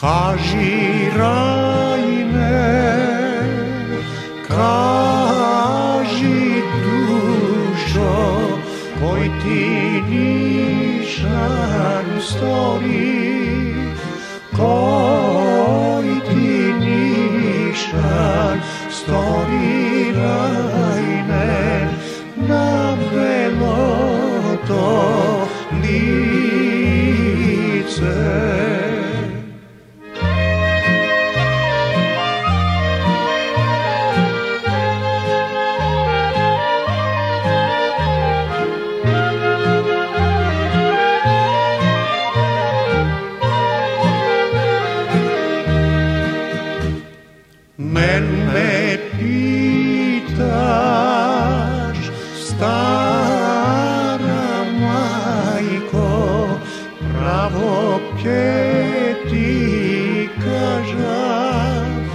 Kaži Rajne, kaži dušo, koji ti nišan stori, koji ti nišan stori Rajne, navelo to lice. Mene pitaš, stara majko, pravo ke ti kažam,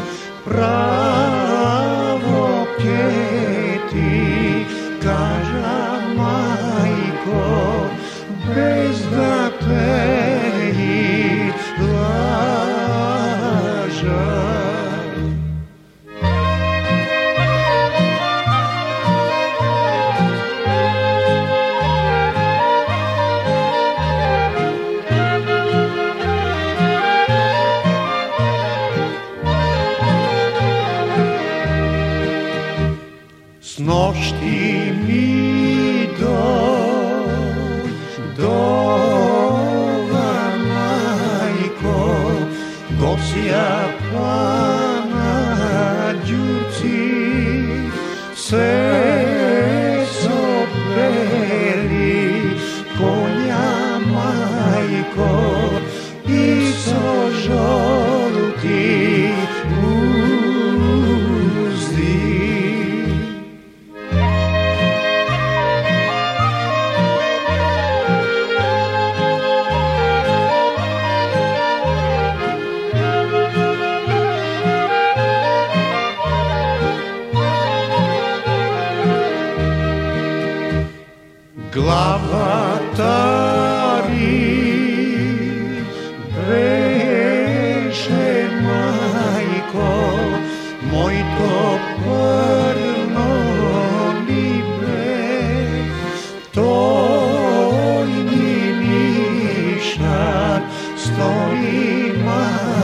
pravo ke ti kažam, majko, bez da te i lažam. Nošti mi dola majko, gosja pana Đurci, se sobeli konja majko, i so žolti uzdi. Glavatari beše majko, moj to prno libe, toj mi nišan stori majko.